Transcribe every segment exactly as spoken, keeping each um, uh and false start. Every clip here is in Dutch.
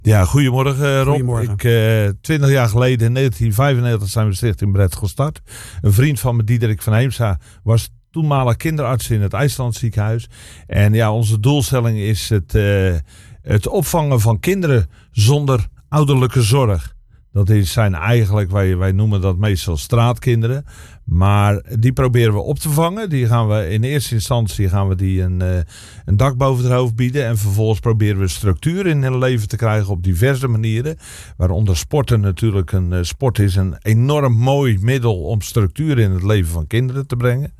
Ja, goedemorgen Rob. Goedemorgen. Ik, uh, twintig jaar geleden, in negentien vijfennegentig, zijn we Stichting Bred gestart. Een vriend van me, Diederik van Heemsa, was toenmalig kinderarts in het IJsland ziekenhuis. En ja, onze doelstelling is het, uh, het opvangen van kinderen zonder ouderlijke zorg. Dat is, zijn eigenlijk, wij, wij noemen dat meestal straatkinderen. Maar die proberen we op te vangen. Die gaan we in eerste instantie gaan we die een, uh, een dak boven het hoofd bieden. En vervolgens proberen we structuur in hun leven te krijgen op diverse manieren. Waaronder sporten natuurlijk. Een uh, sport is een enorm mooi middel om structuur in het leven van kinderen te brengen.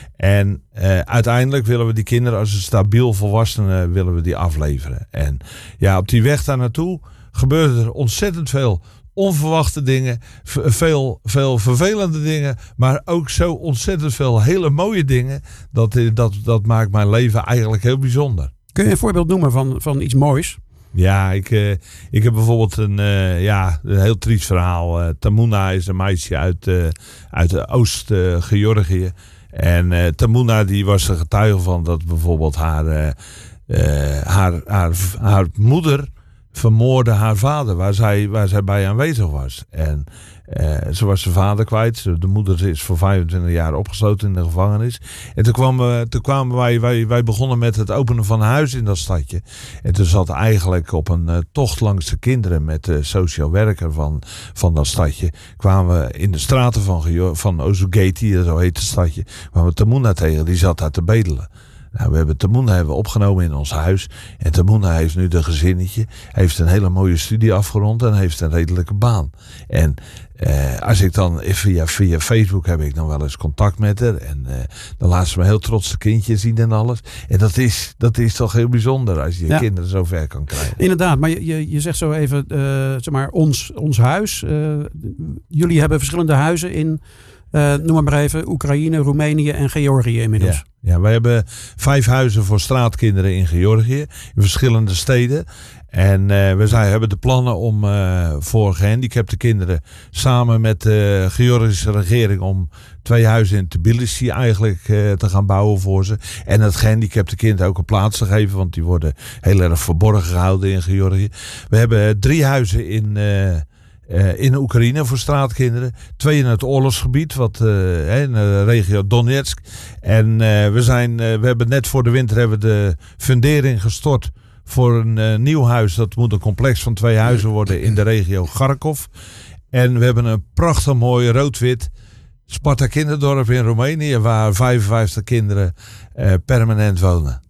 En uh, uiteindelijk willen we die kinderen als een stabiel volwassene willen we die afleveren. En ja, op die weg daar naartoe gebeurt er ontzettend veel onverwachte dingen, veel, veel vervelende dingen, maar ook zo ontzettend veel hele mooie dingen. Dat, dat, dat maakt mijn leven eigenlijk heel bijzonder. Kun je een voorbeeld noemen van, van iets moois? Ja, ik, uh, ik heb bijvoorbeeld een, uh, ja, een heel triest verhaal. Uh, Tamuna is een meisje uit, uh, uit Oost-Georgië. Uh, en uh, Tamuna die was er getuige van dat bijvoorbeeld haar, uh, uh, haar, haar, haar moeder vermoordde haar vader, waar zij, waar zij bij aanwezig was. En uh, ze was zijn vader kwijt. De moeder is voor vijfentwintig jaar opgesloten in de gevangenis. En toen kwamen, toen kwamen wij, wij, wij begonnen met het openen van een huis in dat stadje. En toen zat eigenlijk op een uh, tocht langs de kinderen met de sociaal werker van, van dat stadje. Kwamen we in de straten van, van Ozugeti, zo heet het stadje, kwamen we Tamuna tegen, die zat daar te bedelen. Nou, we hebben Tamuna hebben hebben in ons huis. En Tamuna heeft nu een gezinnetje. Heeft een hele mooie studie afgerond. En heeft een redelijke baan. En uh, als ik dan via, via Facebook heb ik dan wel eens contact met haar. En uh, dan laat ze me heel trots de kindje zien en alles. En dat is, dat is toch heel bijzonder als je je ja. kinderen zo ver kan krijgen. Inderdaad, maar je, je, je zegt zo even, uh, zeg maar, ons, ons huis. Uh, jullie hebben verschillende huizen in, uh, noem maar, maar even, Oekraïne, Roemenië en Georgië inmiddels. Ja. Ja, wij hebben vijf huizen voor straatkinderen in Georgië, in verschillende steden. En uh, we zijn, hebben de plannen om uh, voor gehandicapte kinderen samen met de Georgische regering om twee huizen in Tbilisi eigenlijk uh, te gaan bouwen voor ze. En het gehandicapte kind ook een plaats te geven, want die worden heel erg verborgen gehouden in Georgië. We hebben drie huizen in Uh, Uh, in Oekraïne voor straatkinderen. Twee in het oorlogsgebied, wat, uh, in de regio Donetsk. En uh, we, zijn, uh, we hebben net voor de winter hebben we de fundering gestort voor een uh, nieuw huis. Dat moet een complex van twee huizen worden in de regio Kharkov. En we hebben een prachtig mooi rood-wit Sparta kinderdorp in Roemenië, waar vijfenvijftig kinderen uh, permanent wonen.